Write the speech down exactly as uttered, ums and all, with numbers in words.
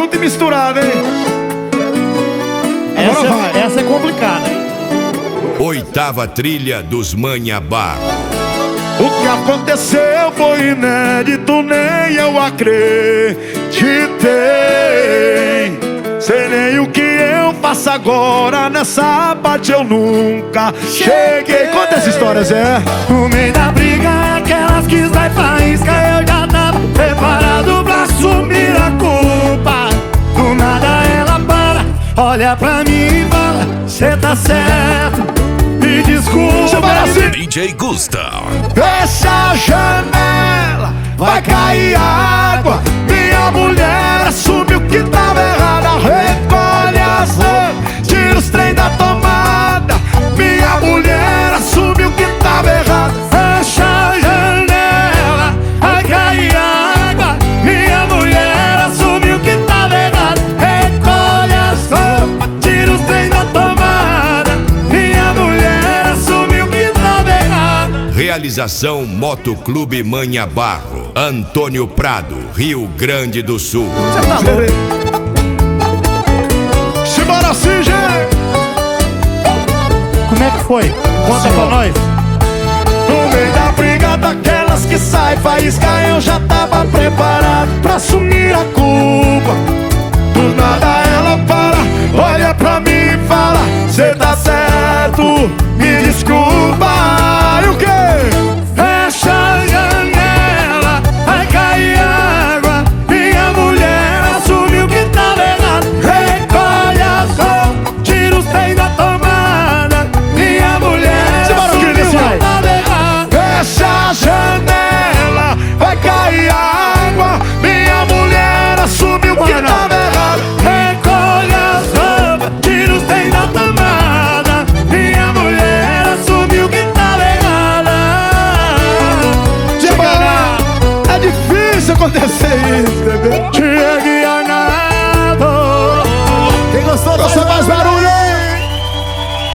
junto e misturado, hein? Agora Essa, vai. essa é complicada, hein? Oitava trilha dos Manhabá. O que aconteceu foi inédito, nem eu acreditei. Sei nem o que eu faço agora, nessa parte eu nunca cheguei. Conta essa história, Zé. No meio da briga, aquelas que sai faísca, eu já tava preparado pra assumir a culpa. Do nada ela para, olha pra mim e fala: cê tá certo, me desculpa. D J Gusta. Fecha a janela, vai cair água. Minha mulher assume o que tava errado. Recolhe as mãos, tira os trem da tomada. Minha mulher assume o que tava errado. Fecha a janela, vai cair água. Minha mulher assume o que tava errado. Recolhe as roupas, tira os trem da tomada. Minha mulher assume o que tava errado. Realização Motoclube Manhabarro. Antônio Prado, Rio Grande do Sul. Você tá louco? Simbora assim, gente. Como é que foi? Conta pra nós. No meio da briga daquelas que sai faísca, eu já tava preparado pra assumir a culpa.